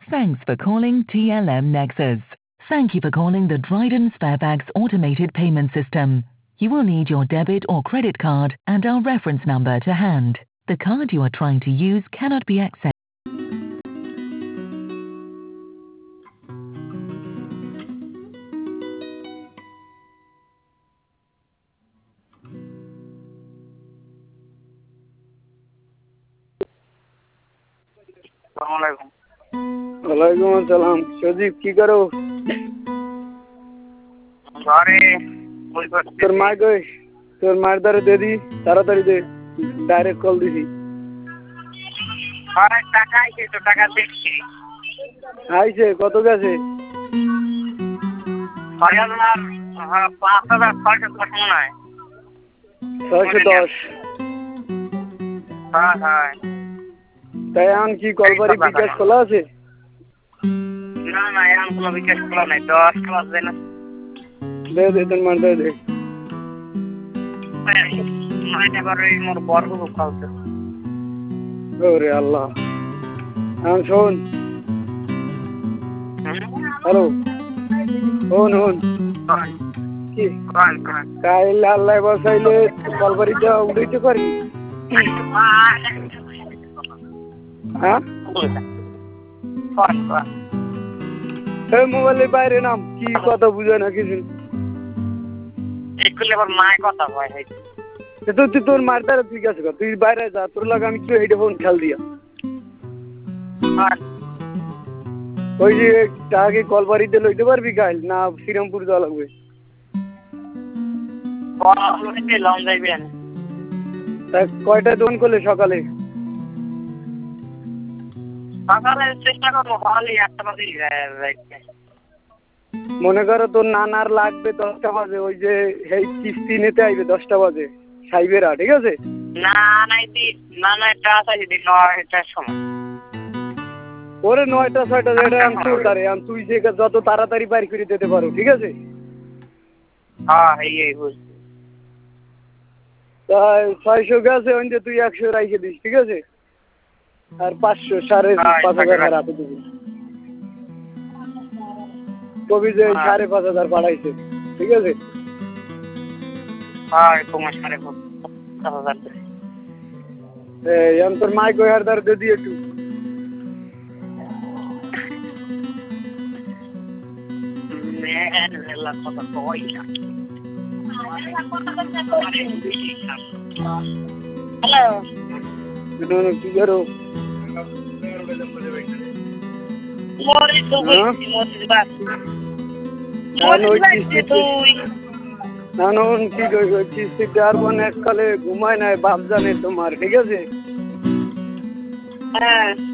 Thanks for calling TLM Nexus. Thank you for calling the Dryden Sparebags automated payment system. You will need your debit or credit card and our reference number to hand. The card you are trying to use cannot be accepted. वालेकुम अस्सलाम। सजीब की करो? তোর মা কই? তোর মার দ্বারা দে দি, তাড়াতাড়ি দে, ডাইরেক্ট কল দিছি। আরে টাকা আইছে তো, টাকা দেখছি। আইছে কত গেছে? 6000, হ্যাঁ 5610 মনে হয়। 610। হ্যাঁ হ্যাঁ। তাই এখন কি কলবাড়ি বিকাশ খোলা আছে? না না, এখন কোনো বিকাশ খোলা নাই, 10টা বাজে না। দে দে তোর মার দে। মানে এবার ওই মোর বড় খুব খাওয়াতে। ওরে আল্লাহ। এখন শোন। হ্যালো। শোন। কি? কাইল আল্লাহ বসাইলে কলবাড়িটা উঠাইতে পারি? হ্যাঁ? এই মোবাইলের বাইরে নাম, কি কথা বুঝে না কিছু। এগুলো আবার মায়ের কথা কয়। তুই তোর মার দ্বারা ঠিক আছে, তুই বাইরে যা, তোর লাগে আমি একটু হেঁটে ফোন খেয়াল দিয়া। ওই যে টাকা কলবাড়িতে লইতে পারবি কাইল, না শ্রীরামপুর যাওয়া লাগবে? কয়টায় দোকান করলে সকালে? সকালে চেষ্টা করবো, হলে 1টা বাজে যাইতে। মনে করো তোর নানার লাগবে 10টা বাজে, ওই যে এই কিস্তি নিতে আইবে 10টা বাজে সাইবেরা, ঠিক আছে? না এটা আছে 9টার সময়। ওরে 9টা 6টা যেটা আমি তোর তারে, তুই যে যত তাড়াতাড়ি বাইর করে দিতে পারো, ঠিক আছে? হ্যাঁ এই বুঝছি। তাই 600 গেছে, ওইটা তুই 100 রাইখে দিস, ঠিক আছে? আর 500 5,500 হাতে দিবি। কবি যে 5,500 পাঠাইছে, ঠিক আছে? হ্যাঁ তোমার 5,500। তোর মাইক ওই হার দে দিয়ে একটু। হ্যালো, কি করো? কিস্তি দেওয়ার পর এককালে ঘুমায় নাই, বাপ জানে তোমার, ঠিক আছে? হ্যাঁ